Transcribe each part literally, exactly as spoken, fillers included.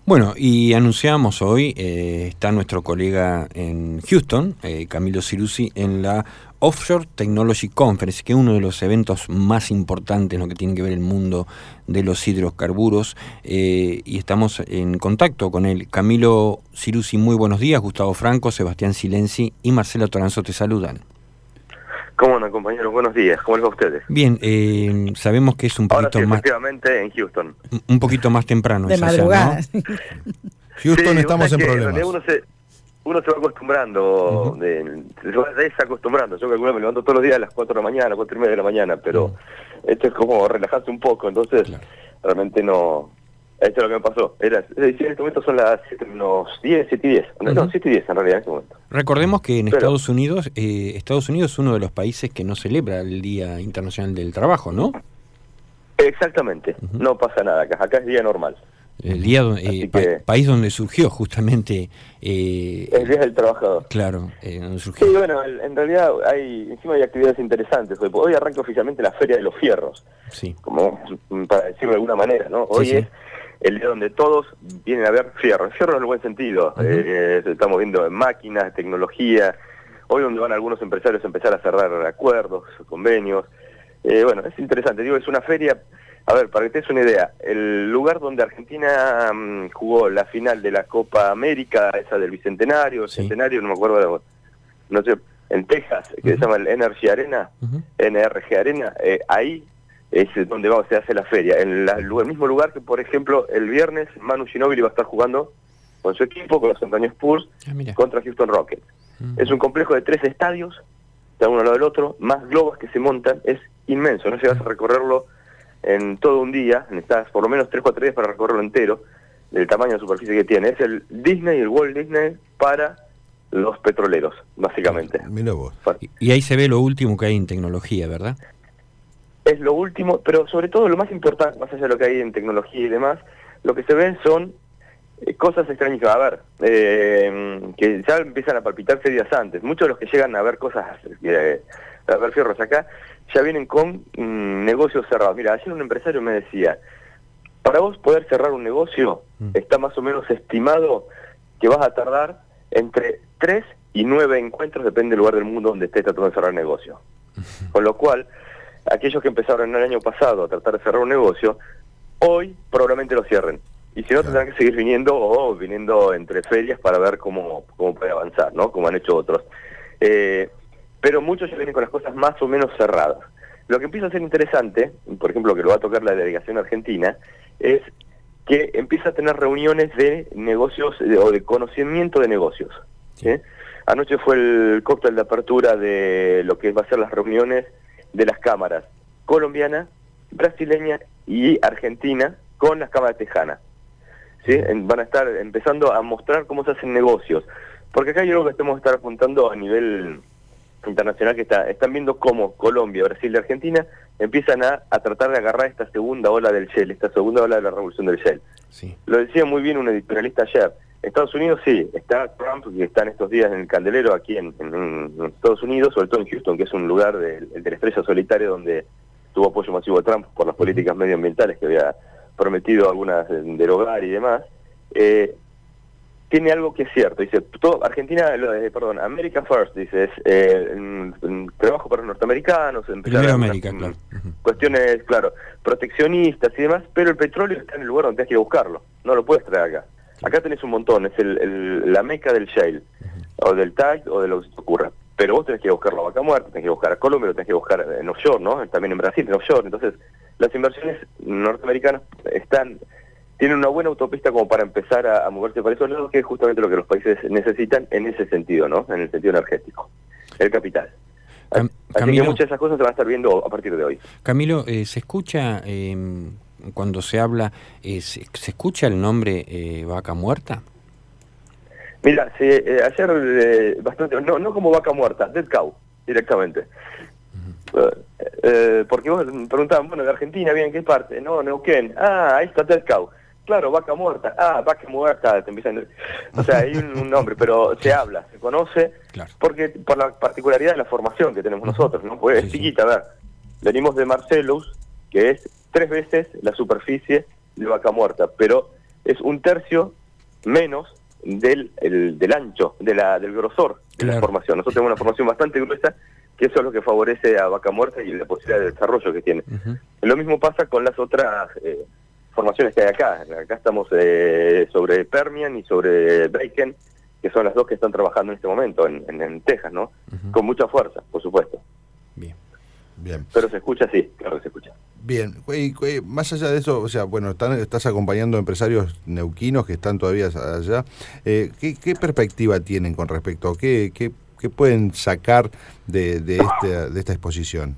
Bueno, y anunciamos hoy, eh, está nuestro colega en Houston, eh, Camilo Ciruzzi, en la Offshore Technology Conference, que es uno de los eventos más importantes en lo que tiene que ver el mundo de los hidrocarburos, eh, y estamos en contacto con él. Camilo Ciruzzi, muy buenos días. Gustavo Franco, Sebastián Silenzi y Marcela Toranzo te saludan. ¿Cómo andan, compañeros? Buenos días. ¿Cómo les va a ustedes? Bien, eh, sabemos que es un poquito Ahora sí, más... efectivamente, en Houston. Un poquito más temprano. De es madrugada. allá, ¿no? Houston, sí, estamos en que problemas. Uno se, uno se va acostumbrando, uh-huh. de, se va desacostumbrando. Yo calculo, me levanto todos los días a las cuatro de la mañana, cuatro y media de la mañana, pero uh-huh. esto es como relajarse un poco, entonces claro. realmente no... Esto es lo que me pasó. Era, en este momento son las siete menos diez, siete y diez. Uh-huh. No, siete y diez en realidad en este momento. Recordemos que en Pero, Estados Unidos, eh, Estados Unidos es uno de los países que no celebra el Día Internacional del Trabajo, ¿no? Exactamente. Uh-huh. No pasa nada acá. Acá es día normal. El día eh, pa que, país donde surgió justamente eh, el Día del Trabajador. Claro, eh, donde surgió. Sí, bueno, en realidad hay encima hay actividades interesantes. Hoy, hoy arranca oficialmente la Feria de los Fierros. Sí. Como para decirlo de alguna manera, ¿no? Hoy sí, es sí. el día donde todos vienen a ver fierro. Fierro en el buen sentido. Uh-huh. eh, estamos viendo en máquinas, tecnología. Hoy donde van algunos empresarios a empezar a cerrar acuerdos, convenios. Eh, bueno, es interesante. Digo, es una feria. A ver, para que te des una idea, el lugar donde Argentina um, jugó la final de la Copa América, esa del Bicentenario, el sí. Centenario, no me acuerdo, no sé, en Texas, que uh-huh. se llama el Energy Arena, uh-huh. N R G Arena, eh, ahí es donde vamos, se hace la feria, en la, el mismo lugar que, por ejemplo, el viernes Manu Ginóbili va a estar jugando con su equipo, con los San Antonio Spurs, ah, contra Houston Rockets. Uh-huh. Es un complejo de tres estadios, cada uno al lado del otro, más globos que se montan, es inmenso, no llegas a recorrerlo en todo un día, necesitas por lo menos tres o cuatro días para recorrerlo entero, del tamaño de superficie que tiene. Es el Disney, el Walt Disney para los petroleros, básicamente. Mira vos. Y ahí se ve lo último que hay en tecnología, ¿verdad? Es lo último, pero sobre todo lo más importante, más allá de lo que hay en tecnología y demás, lo que se ven son eh, cosas extrañas. A ver, eh, que ya empiezan a palpitarse días antes. Muchos de los que llegan a ver cosas, eh, a ver fierros acá, ya vienen con mmm, negocios cerrados. Mira, ayer un empresario me decía, para vos poder cerrar un negocio, mm. está más o menos estimado que vas a tardar entre tres y nueve encuentros, depende del lugar del mundo donde estés tratando de cerrar negocio. Uh-huh. Con lo cual, aquellos que empezaron el año pasado a tratar de cerrar un negocio, hoy probablemente lo cierren. Y si no, tendrán que seguir viniendo o viniendo entre ferias para ver cómo, cómo puede avanzar, ¿no? Como han hecho otros. Eh... Pero muchos ya vienen con las cosas más o menos cerradas. Lo que empieza a ser interesante, por ejemplo, que lo va a tocar la delegación argentina, es que empieza a tener reuniones de negocios de, o de conocimiento de negocios. ¿sí? Anoche fue el cóctel de apertura de lo que va a ser las reuniones de las cámaras colombiana, brasileña y argentina con las cámaras tejanas. ¿sí? En, van a estar empezando a mostrar cómo se hacen negocios. Porque acá hay algo que tenemos que estar apuntando a nivel internacional, que está, están viendo cómo Colombia, Brasil y Argentina empiezan a, a tratar de agarrar esta segunda ola del Shell, esta segunda ola de la revolución del Shell. Sí. Lo decía muy bien un editorialista ayer. Estados Unidos sí, está Trump, que está en estos días en el candelero aquí en, en, en Estados Unidos, sobre todo en Houston, que es un lugar de, de la estrella solitaria donde tuvo apoyo masivo de Trump por las políticas medioambientales que había prometido algunas derogar y demás. Eh, tiene algo que es cierto, dice, todo, Argentina, eh, perdón, America First, dice, es eh, en, en trabajo para los norteamericanos, Primero América, claro. Cuestiones, claro, proteccionistas y demás, pero el petróleo está en el lugar donde tienes que ir a buscarlo, no lo puedes traer acá. Acá tenés un montón, es el, el, la meca del shale, uh-huh. o del tide, o de lo que se te ocurra, pero vos tenés que ir a buscarlo a Vaca Muerta, tenés que ir a buscar a Colombia, lo tenés que buscar en offshore, ¿no? También en Brasil, en offshore, entonces las inversiones norteamericanas están... tienen una buena autopista como para empezar a, a moverse para esos lados, que es justamente lo que los países necesitan en ese sentido, ¿no? En el sentido energético, el capital. Cam Así Camilo, que muchas de esas cosas se van a estar viendo a partir de hoy. Camilo, eh, ¿se escucha, eh, cuando se habla, eh, se, se escucha el nombre eh, Vaca Muerta? Mira, sí, eh, ayer eh, bastante, no, no como Vaca Muerta, Dead Cow, directamente. Uh, eh, porque vos me preguntaban, bueno, de Argentina, ¿bien en qué parte? No, Neuquén. Ah, ahí está Dead Cow. Claro, Vaca Muerta. Ah, Vaca Muerta, te empiezan... O sea, hay un, un nombre, pero se habla, se conoce, claro. Porque por la particularidad de la formación que tenemos nosotros, ¿no? Pues sí, es chiquita, sí. A ver, venimos de Marcellus, que es tres veces la superficie de Vaca Muerta, pero es un tercio menos del, el, del ancho, de la, del grosor de claro. la formación. Nosotros tenemos una formación bastante gruesa, que eso es lo que favorece a Vaca Muerta y la posibilidad de desarrollo que tiene. Uh-huh. Lo mismo pasa con las otras eh, formaciones que hay acá. Acá estamos eh, sobre Permian y sobre Bacon, que son las dos que están trabajando en este momento en, en, en Texas, ¿no? Uh-huh. Con mucha fuerza, por supuesto. Bien. Bien. Pero se escucha, sí, claro que se escucha. Bien, y, y, más allá de eso, o sea, bueno, están, estás acompañando a empresarios neuquinos que están todavía allá. Eh, ¿qué, ¿Qué perspectiva tienen con respecto a qué, qué, qué pueden sacar de, de, este, de esta exposición?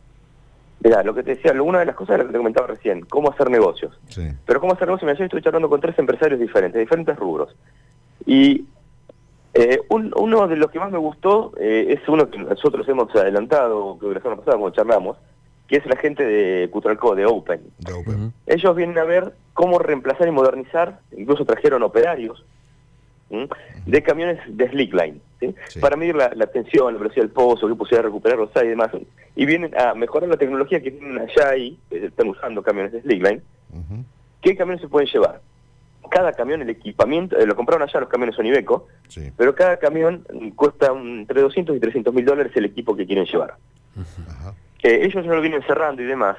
Mirá, lo que te decía, una de las cosas es lo que te comentaba recién, cómo hacer negocios. Sí. Pero cómo hacer negocios, yo estoy charlando con tres empresarios diferentes, de diferentes rubros. Y eh, un, uno de los que más me gustó eh, es uno que nosotros hemos adelantado, que la semana pasada cuando charlamos, que es la gente de Cutralcó, de Open. De Open. Uh-huh. Ellos vienen a ver cómo reemplazar y modernizar, incluso trajeron operarios, ¿sí? de camiones de Slickline, ¿sí? Sí. Para medir la, la tensión, la velocidad del pozo, qué posibilidad de recuperar los hay y demás. Y vienen a mejorar la tecnología que tienen allá ahí, que están usando camiones de Slickline. Uh-huh. ¿Qué camiones se pueden llevar? Cada camión, el equipamiento, eh, lo compraron allá, los camiones son Iveco, sí. pero cada camión cuesta un, entre doscientos y trescientos mil dólares el equipo que quieren llevar. Uh-huh. Eh, ellos no lo vienen cerrando y demás.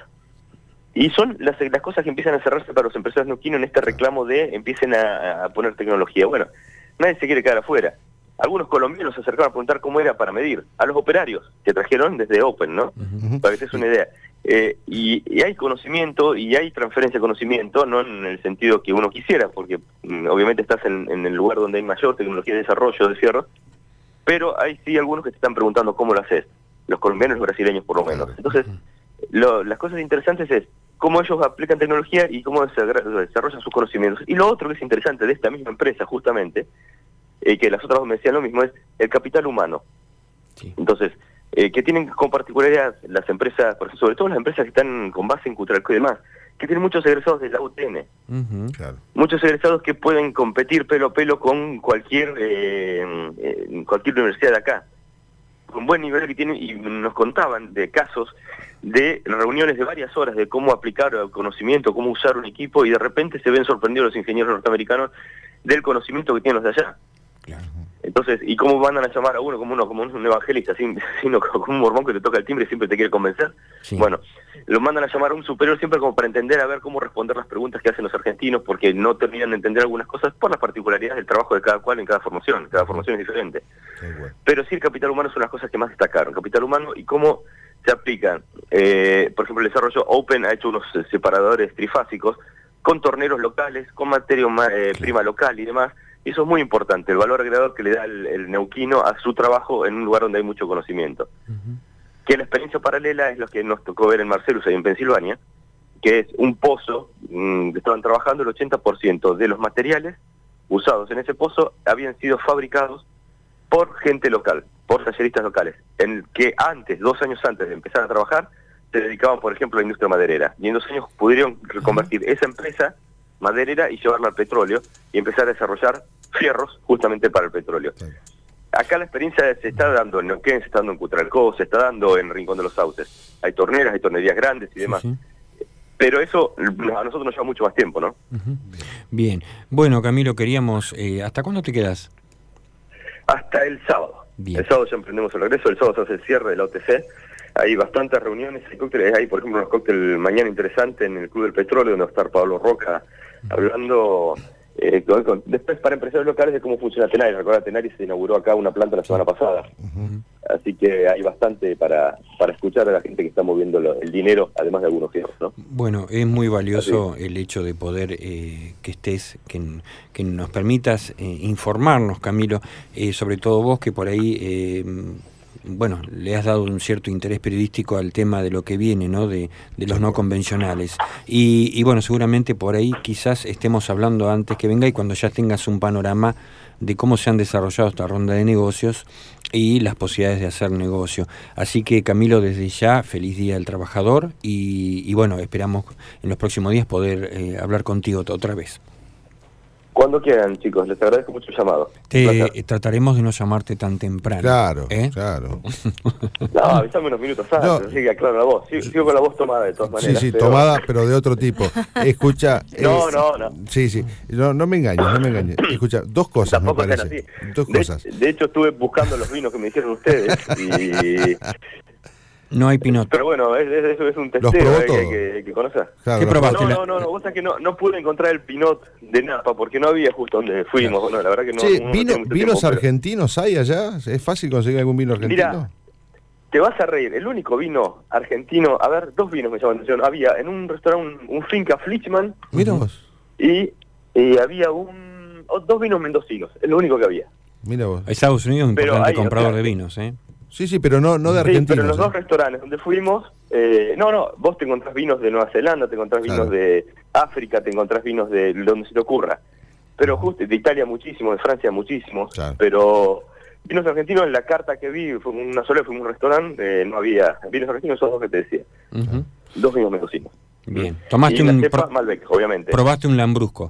Y son las, las cosas que empiezan a cerrarse para los empresarios neuquinos en este reclamo de empiecen a, a poner tecnología. Bueno, nadie se quiere quedar afuera. Algunos colombianos se acercaron a preguntar cómo era para medir. A los operarios que trajeron desde Open, ¿no? Uh-huh. Para que te des una idea. Eh, y, y hay conocimiento y hay transferencia de conocimiento, no en el sentido que uno quisiera, porque mm, obviamente estás en, en el lugar donde hay mayor tecnología de desarrollo de fierro, pero hay sí algunos que te están preguntando cómo lo haces. Los colombianos y los brasileños por lo menos. Entonces, lo, las cosas interesantes es cómo ellos aplican tecnología y cómo desarrollan sus conocimientos. Y lo otro que es interesante de esta misma empresa, justamente, eh, que las otras dos me decían lo mismo, es el capital humano. Sí. Entonces, eh, que tienen con particularidad las empresas, sobre todo las empresas que están con base en Cutralcó y demás, que tienen muchos egresados de la U T N. Uh-huh. Claro. Muchos egresados que pueden competir pelo a pelo con cualquier, eh, eh, cualquier universidad de acá. Un buen nivel que tienen, y nos contaban de casos de reuniones de varias horas de cómo aplicar el conocimiento, cómo usar un equipo, y de repente se ven sorprendidos los ingenieros norteamericanos del conocimiento que tienen los de allá. Claro. Entonces, ¿y cómo mandan a llamar a uno como uno como un evangelista, sino como un mormón que te toca el timbre y siempre te quiere convencer? Sí. Bueno, lo mandan a llamar a un superior siempre como para entender a ver cómo responder las preguntas que hacen los argentinos, porque no terminan de entender algunas cosas por las particularidades del trabajo de cada cual en cada formación. Cada formación es diferente. Sí, bueno. Pero sí, el capital humano son las cosas que más destacaron. Capital humano y cómo se aplican. Eh, por ejemplo, el desarrollo Open ha hecho unos separadores trifásicos con torneros locales, con materia eh, sí. prima local y demás. Y eso es muy importante, el valor agregado que le da el, el neuquino a su trabajo en un lugar donde hay mucho conocimiento. Uh-huh. Que la experiencia paralela es lo que nos tocó ver en Marcellus, ahí en Pensilvania, que es un pozo mmm, que estaban trabajando, el ochenta por ciento de los materiales usados en ese pozo habían sido fabricados por gente local, por talleristas locales, en el que antes, dos años antes de empezar a trabajar, se dedicaban, por ejemplo, a la industria maderera. Y en dos años pudieron reconvertir uh-huh. esa empresa maderera y llevarla al petróleo y empezar a desarrollar fierros justamente para el petróleo. Sí. Acá la experiencia se está dando en Neuquén, se está dando en Cutralcó, se está dando en Rincón de los Sauces. Hay torneras, hay tornerías grandes y demás. Sí, sí. Pero eso a nosotros nos lleva mucho más tiempo, ¿no? Uh-huh. Bien. Bueno, Camilo, queríamos... Eh, ¿hasta cuándo te quedas? Hasta el sábado. Bien. El sábado ya emprendemos el regreso, el sábado se hace el cierre de la O T C. Hay bastantes reuniones, hay cócteles, hay por ejemplo unos cócteles mañana interesantes en el Club del Petróleo, donde va a estar Pablo Roca hablando... Eh, con, con, después para empresarios locales de cómo funciona Tenaris. Recuerda, Tenaris se inauguró acá una planta la semana pasada. Uh-huh. Así que hay bastante para para escuchar a la gente que está moviendo lo, el dinero, además de algunos giros, ¿no? Bueno, es muy valioso Así. el hecho de poder eh, que estés, que, que nos permitas eh, informarnos, Camilo, eh, sobre todo vos que por ahí... Eh, bueno, le has dado un cierto interés periodístico al tema de lo que viene, ¿no? De, de los no convencionales. Y, y bueno, seguramente por ahí quizás estemos hablando antes que venga y cuando ya tengas un panorama de cómo se han desarrollado esta ronda de negocios y las posibilidades de hacer negocio. Así que, Camilo, desde ya, feliz Día del Trabajador y, y bueno, esperamos en los próximos días poder eh, hablar contigo otra vez. Cuando quieran, chicos, les agradezco mucho el llamado. Te, trataremos de no llamarte tan temprano. Claro, ¿eh? claro. No, avísame unos minutos antes, No. así que aclaro la voz. Sigo, sigo con la voz tomada de todas maneras. Sí, sí, pero... tomada, pero de otro tipo. Escucha. No, eh, no, no. Sí, sí. No, no me engañes, no me engañes. Escucha, dos cosas Tampoco me sean parece. así. Dos De, cosas. de hecho, estuve buscando los vinos que me hicieron ustedes y... No hay Pinot. Pero bueno, es, es, eso es un ¿Los testeo probó eh, que hay todo? que, que conocer. Claro, ¿Qué los- probaste? No, no, no, no, vos sabés que no, no pude encontrar el Pinot de Napa porque no había justo donde fuimos. Bueno, la verdad que no. Che, uno no vino- tiene mucho ¿vinos tiempo, pero- argentinos hay allá? ¿Es fácil conseguir algún vino argentino? Mira, te vas a reír. El único vino argentino, a ver, dos vinos me llaman la atención. Había en un restaurante un, un Finca Flichman Mira vos, y, y había un oh, dos vinos mendocinos. Es lo único que había. mira vos. Estados Unidos es un Pero importante hay, comprador o sea, de vinos, ¿eh? Sí, sí, pero no, no de Sí, argentinos. pero en los ¿eh? dos restaurantes donde fuimos, eh, no, no, vos te encontrás vinos de Nueva Zelanda, te encontrás vinos Claro. de África, te encontrás vinos de donde se te ocurra. Pero justo de Italia muchísimo, de Francia muchísimos, Claro. pero vinos argentinos en la carta que vi, fue una sola, fue un restaurante, eh, no había vinos argentinos, esos dos que te decía, Ujú. dos vinos mendocinos. Bien. Tomaste y la un... cepa pro- Malbec, obviamente. probaste un Lambrusco.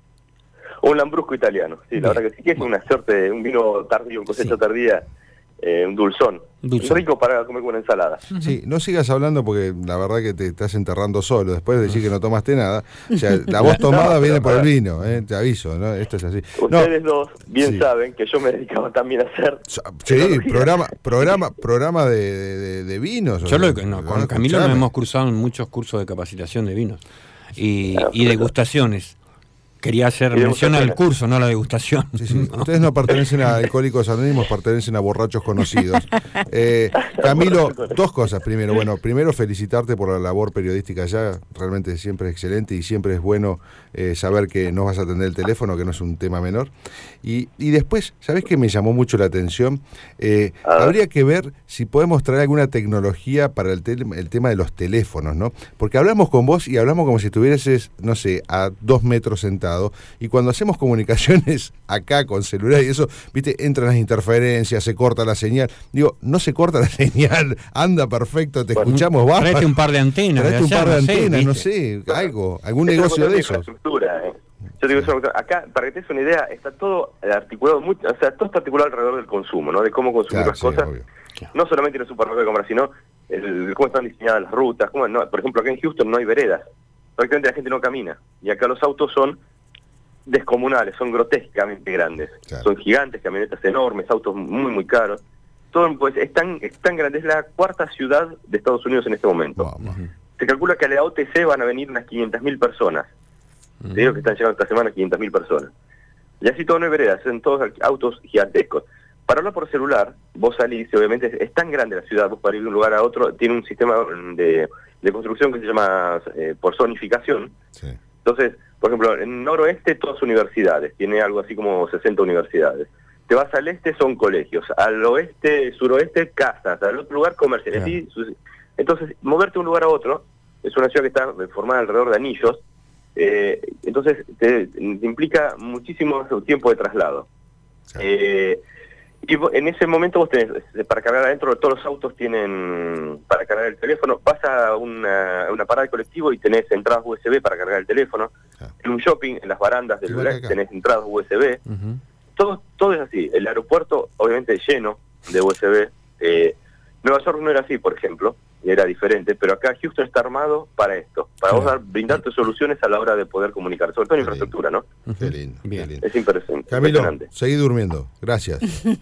Un lambrusco italiano, sí, la Bien. verdad que sí, que es una suerte, de un vino tardío, un cosecha Sí. tardía, eh, un dulzón. Dulzón. Rico para comer con una ensalada. Sí, no sigas hablando porque la verdad que te estás enterrando solo. Después de decir que no tomaste nada. O sea, la voz tomada No, viene pero, por el a ver. vino, ¿eh? Te aviso, ¿no? Esto es así. No, Ustedes dos bien sí. saben que yo me dedicaba también a hacer... sí, tecnología. programa, programa, programa de, de, de vinos. o Yo lo, sea, no, ¿no? con Camilo nos Escuchame. hemos cruzado en muchos cursos de capacitación de vinos y, Claro, y pero- degustaciones. Quería hacer Y mención al degustaciones. curso, no a la degustación. Sí, sí. Ustedes no pertenecen a Alcohólicos Anónimos, pertenecen a borrachos conocidos. Eh, Camilo, dos cosas. Primero, bueno, primero felicitarte por la labor periodística allá. Realmente siempre es excelente y siempre es bueno eh, saber que no vas a atender el teléfono, que no es un tema menor. Y, y después, ¿sabés qué me llamó mucho la atención? Eh, A ver. habría que ver si podemos traer alguna tecnología para el, tel- el tema de los teléfonos, ¿no? Porque hablamos con vos y hablamos como si estuvieras, no sé, a dos metros sentado. Y cuando hacemos comunicaciones acá con celular y eso, viste, entran las interferencias, se corta la señal. Digo, no se corta la señal, anda perfecto, te Bueno, escuchamos, va. Traete un par de antenas. Traete un allá, par de no sé, antenas, no ¿viste? sé, algo, algún Es una negocio cuestión de esos. infraestructura, eh. Yo digo, es una cuestión- acá, para que te des una idea, está todo articulado, mucho, o sea, todo está articulado alrededor del consumo, ¿no? De cómo consumir Claro, las sí, cosas. obvio. No solamente en el supermercado de comprar, sino el, cómo están diseñadas las rutas. Cómo, no, por ejemplo, acá en Houston no hay veredas. Prácticamente la gente no camina. Y acá los autos son descomunales, son grotescamente grandes. Claro. Son gigantes, camionetas enormes, autos muy, muy caros. Todo, pues, es tan, es tan grande. Es la cuarta ciudad de Estados Unidos en este momento. Vamos. Se calcula que a la O T C van a venir unas quinientas mil personas. Te digo que están llegando esta semana quinientas mil personas. Y así todo no hay veredas, son todos autos gigantescos. Para hablar por celular, vos salís, y obviamente es, es tan grande la ciudad, vos para ir de un lugar a otro, tiene un sistema de, de construcción que se llama eh, por zonificación. Sí. Entonces, por ejemplo, en el noroeste todas universidades, tiene algo así como sesenta universidades. Te vas al este, son colegios. Al oeste, suroeste, casas. Al otro lugar, comerciales. Claro. Así, su- Entonces, moverte de un lugar a otro, es una ciudad que está formada alrededor de anillos, eh, entonces te, te implica muchísimo tiempo de traslado. Sí. Eh, y vo- en ese momento vos tenés, eh, para cargar adentro, todos los autos tienen para cargar el teléfono, vas a una, una parada de colectivo y tenés entradas U S B para cargar el teléfono. Claro. En un shopping, en las barandas del Igual que lugar, acá. tenés entradas U S B. Ujú. Todo, todo es así. El aeropuerto, obviamente, lleno de U S B. Eh, Nueva York no era así, por ejemplo, y era diferente, pero acá Houston está armado para esto, para Claro. vos dar, brindarte soluciones a la hora de poder comunicar, sobre todo en Qué lindo. infraestructura, ¿no? Qué lindo, qué Bien. lindo. Es impresionante. Camilo, impresionante. seguí durmiendo. Gracias.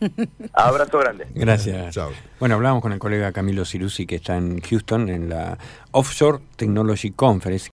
Abrazo grande. Gracias. Chao. Bueno, hablamos con el colega Camilo Ciruzzi, que está en Houston, en la Offshore Technology Conference.